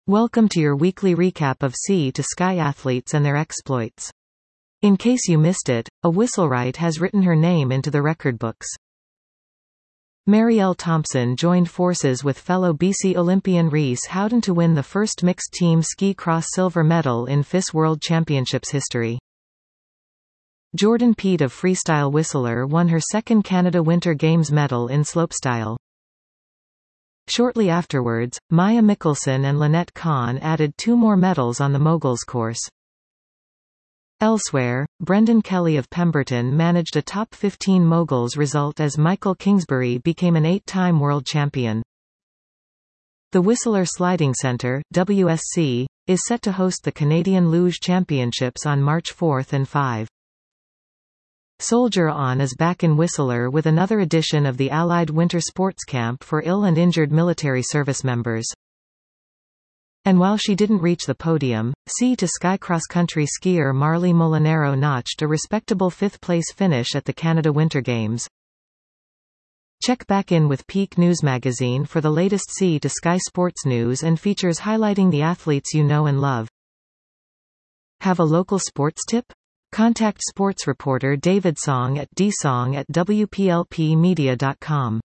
Welcome to your weekly recap of Sea to Sky athletes and their exploits. In case you missed it, a Whistlewright has written her name into the record books. Marielle Thompson joined forces with fellow BC Olympian Reese Howden to win the first mixed team ski cross silver medal in FIS World Championships history. Jordan Peet of freestyle Whistler won her second Canada Winter Games medal in slopestyle. Shortly afterwards, Maya Mickelson and Lynette Kahn added 2 more medals on the moguls course. Elsewhere, Brendan Kelly of Pemberton managed a top 15 moguls result as Michael Kingsbury became an 8-time world champion. The Whistler Sliding Centre, WSC, is set to host the Canadian Luge Championships on March 4 and 5. Soldier On is back in Whistler with another edition of the Allied Winter Sports Camp for ill and injured military service members. And while she didn't reach the podium, Sea to Sky cross-country skier Marley Molinaro notched a respectable 5th-place finish at the Canada Winter Games. Check back in with Peak News Magazine for the latest Sea to Sky sports news and features highlighting the athletes you know and love. Have a local sports tip? Contact sports reporter David Song at dsong@wplpmedia.com.